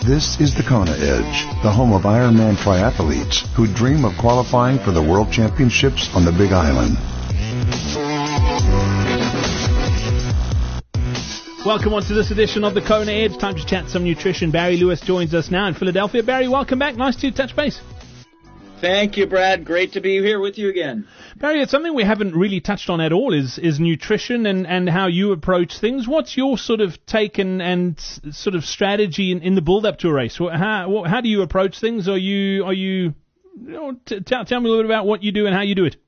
This is the Kona Edge, the home of Ironman triathletes who dream of qualifying for the World Championships on the Big Island. Welcome on to this edition of the Kona Edge. Time to chat some nutrition. Barry Lewis joins us now in Philadelphia. Barry, welcome back. Nice to touch base. Thank you, Brad. Great to be here with you again. Barry, it's something we haven't really touched on at all is nutrition and how you approach things. What's your sort of take and sort of strategy in the build-up to a race? How do you approach things? Tell me a little bit about what you do and how you do it.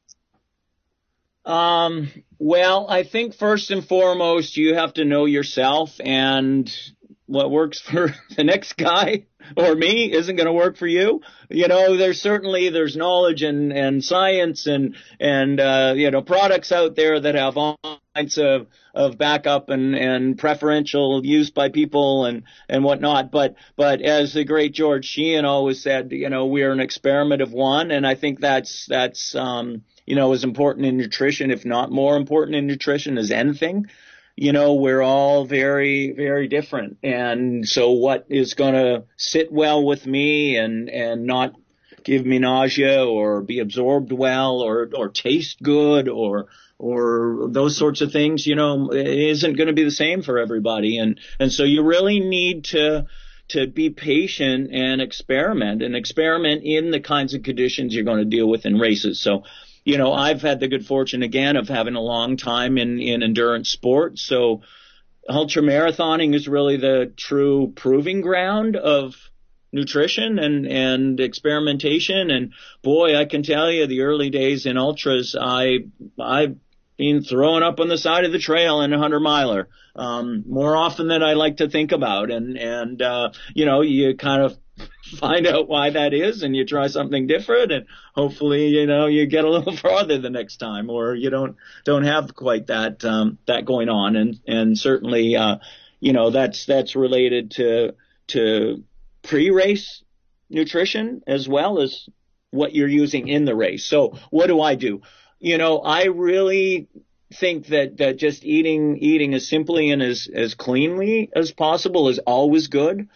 Well, I think first and foremost, you have to know yourself, and what works for the next guy or me isn't going to work for you. You know, there's knowledge and science and products out there that have all kinds of backup and preferential use by people and whatnot. But as the great George Sheehan always said, we're an experiment of one. And I think that's as important in nutrition, if not more important in nutrition as anything. We're all very, very different. And so what is going to sit well with me and not give me nausea or be absorbed well or taste good or those sorts of things, it isn't going to be the same for everybody. And so you really need to be patient and experiment in the kinds of conditions you're going to deal with in races. So, I've had the good fortune again of having a long time in endurance sports. So ultramarathoning is really the true proving ground of nutrition and experimentation. And boy, I can tell you the early days in ultras, I've been throwing up on the side of the trail in a 100-miler, more often than I like to think about. And you kind of find out why that is, and you try something different, and hopefully, you get a little farther the next time, or you don't have quite that going on. And certainly, that's related to pre-race nutrition as well as what you're using in the race. So what do? I really think that just eating as simply and as cleanly as possible is always good.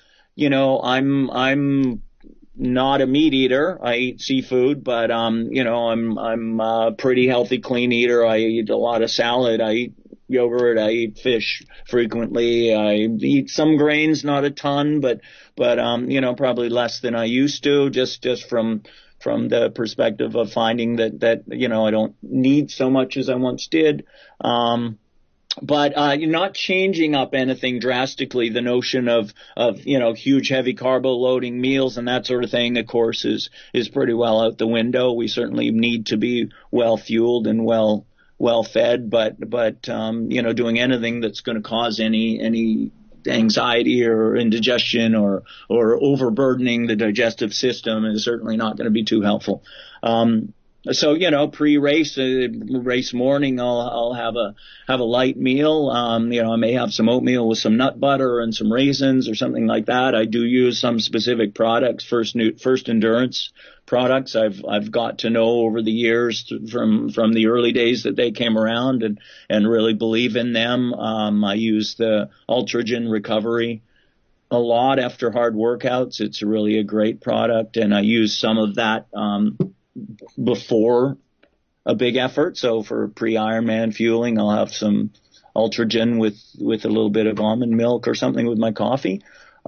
I'm not a meat eater. I eat seafood, but I'm a pretty healthy, clean eater. I eat a lot of salad. I eat yogurt. I eat fish frequently. I eat some grains, not a ton, but probably less than I used to, just from the perspective of finding that I don't need so much as I once did. But you're not changing up anything drastically. The notion of huge, heavy carbo loading meals and that sort of thing, of course, is pretty well out the window. We certainly need to be well fueled and well fed, but doing anything that's going to cause any anxiety or indigestion or overburdening the digestive system is certainly not going to be too helpful. So, pre-race, race morning, I'll have a light meal. I may have some oatmeal with some nut butter and some raisins or something like that. I do use some specific products, first endurance products. I've got to know over the years from the early days that they came around and really believe in them. I use the Ultragen Recovery a lot after hard workouts. It's really a great product, and I use some of that, before a big effort. So for pre-Ironman fueling, I'll have some Ultragen with a little bit of almond milk or something with my coffee.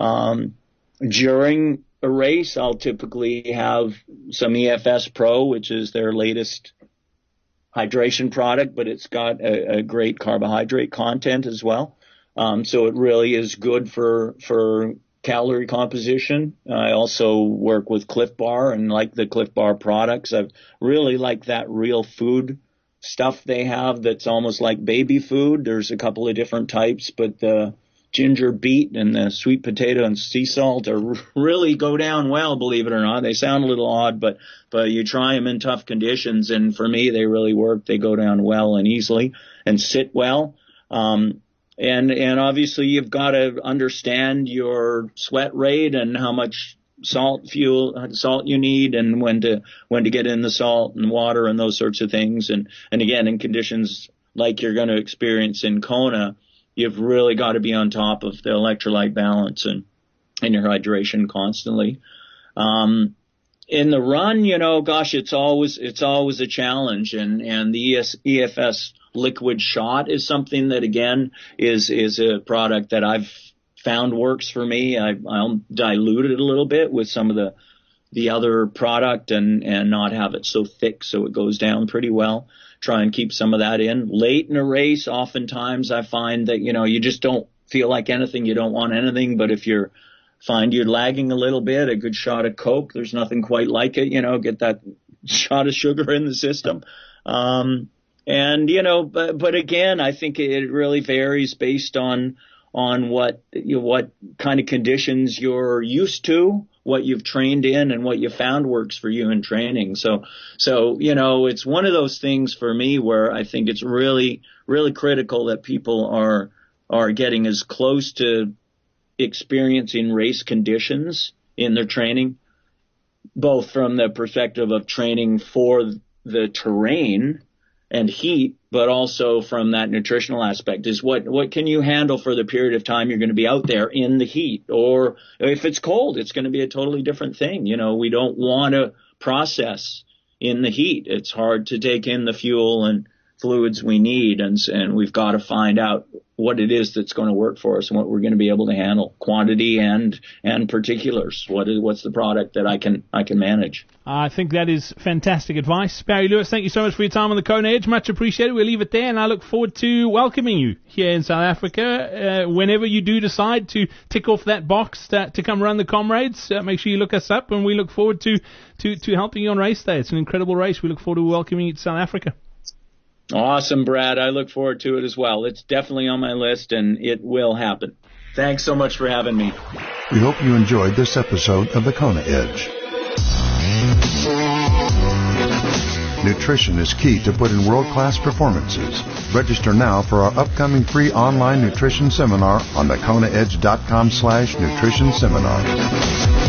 During a race, I'll typically have some EFS Pro, which is their latest hydration product, but it's got a great carbohydrate content as well. So it really is good for calorie composition. I also work with Cliff Bar and like the Cliff Bar products. I really like that real food stuff they have that's almost like baby food. There's a couple of different types, but the ginger beet and the sweet potato and sea salt really go down well, believe it or not. They sound a little odd, but you try them in tough conditions, and for me, they really work. They go down well and easily and sit well. And obviously you've got to understand your sweat rate and how much salt you need and when to get in the salt and water and those sorts of things. And again, in conditions like you're going to experience in Kona, you've really got to be on top of the electrolyte balance. and your hydration constantly. In the run, it's always a challenge, and the EFS liquid shot is something that, again, is a product that I've found works for me. I'll dilute it a little bit with some of the other product and not have it so thick so it goes down pretty well. Try and keep some of that in. Late in a race, oftentimes I find that, you just don't feel like anything. You don't want anything, but if find you're lagging a little bit, a good shot of Coke, there's nothing quite like it, get that shot of sugar in the system. But again, I think it really varies based on what kind of conditions you're used to, what you've trained in, and what you found works for you in training. So it's one of those things for me where I think it's really, really critical that people are getting as close to experiencing race conditions in their training, both from the perspective of training for the terrain and heat, but also from that nutritional aspect is what can you handle for the period of time you're going to be out there in the heat, or if it's cold, it's going to be a totally different thing. We don't want to process in the heat. It's hard to take in the fuel and fluids we need, and we've got to find out what it is that's going to work for us and what we're going to be able to handle, quantity and particulars. What's the product that I can manage? I think that is fantastic advice. Barry Lewis, thank you so much for your time on the Kona Edge. Much appreciated. We'll leave it there, and I look forward to welcoming you here in South Africa. Whenever you do decide to tick off that box to come run the Comrades, make sure you look us up, and we look forward to helping you on race day. It's an incredible race. We look forward to welcoming you to South Africa. Awesome, Brad. I look forward to it as well. It's definitely on my list, and it will happen. Thanks so much for having me. We hope you enjoyed this episode of the Kona Edge. Nutrition is key to put in world-class performances. Register now for our upcoming free online nutrition seminar on thekonaedge.com/nutrition seminar.